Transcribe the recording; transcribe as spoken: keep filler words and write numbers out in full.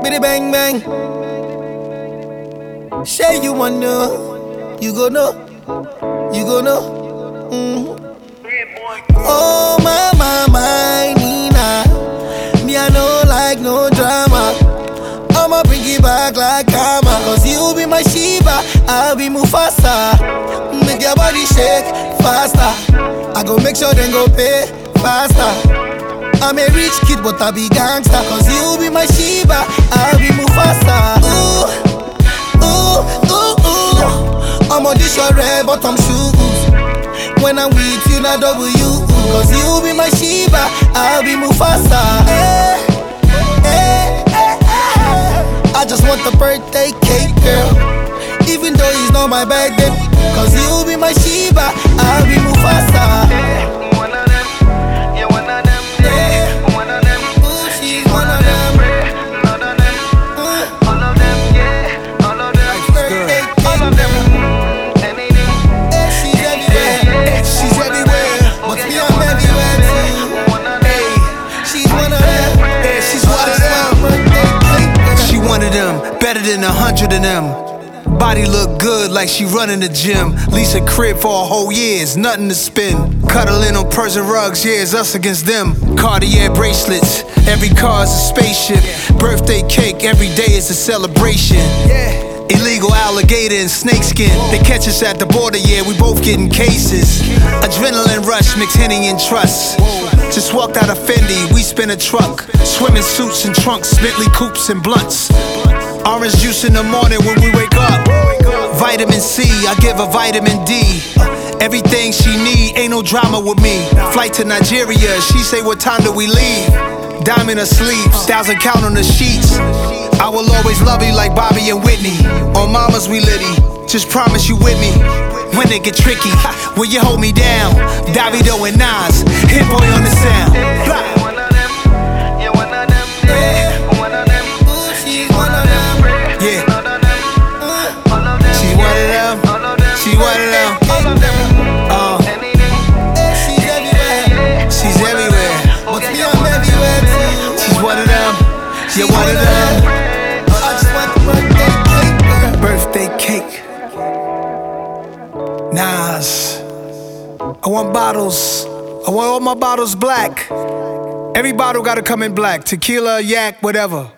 Biddy bang bang. Say you want know, you go know, you go know. Mm-hmm. Oh my my my Nina, me I no like no drama. I'ma bring it back like karma, cause you be my Shiva, I'll be Mufasa. Make your body shake faster, I go make sure then go pay faster. I'm a rich kid but I be gangster, cause you be my Shiva, I'll be Mufasa. Ooh, ooh, ooh, ooh, I'm on this your red bottom shoes. When I'm with you, not double you, cause you be my Shiva, I'll be Mufasa. Hey, hey, hey, hey. I just want the birthday cake, girl, even though it's not my birthday, cause you be my Shiva, I'll be Mufasa. One of them, yeah, one of them, yeah, one of them. Ooh, she's one of them. All of them, all of them, yeah, all of them. Birthday All of cake, them, anything. hey, she's everywhere, she's everywhere, but me I'm everywhere too. One of them, She's one of them, Yeah, she's one of them. birthday cake, girl. She one of them, better than a hundred of them. Body look good like she running the gym. Lease a crib for a whole year, it's nothing to spend. Cuddling on Persian rugs, yeah, it's us against them. Cartier bracelets, every car's a spaceship. Birthday cake, every day is a celebration. Illegal alligator and snakeskin. They catch us at the border, yeah, we both getting cases. Adrenaline rush, mix Henny and trust. Just walked out of Fendi, we spin a truck. Swimming suits and trunks, Bentley coupes and blunts. Orange juice in the morning when we wake up. Vitamin C, I give her vitamin D. Everything she need, ain't no drama with me. Flight to Nigeria, she say what time do we leave? Diamond her sleeves, thousand count on the sheets. I will always love you like Bobby and Whitney. On mamas we litty, just promise you with me. When it get tricky, will you hold me down? Davido and Nas, hit boy on the sound. Blah. one of them, yeah, one of them, yeah, one of them. Ooh, she's one of them. Yeah, All of them, all of them. she one of them. All of them, She one of them. all of them. Uh, Anything, Hey, she's everywhere, she's everywhere. but me I'm everywhere too. She's one of them. Yeah, one of them. I just want the birthday cake, girl. Birthday cake. Nas. I want bottles. I want all my bottles black. Every bottle gotta come in black. Tequila, yak, whatever.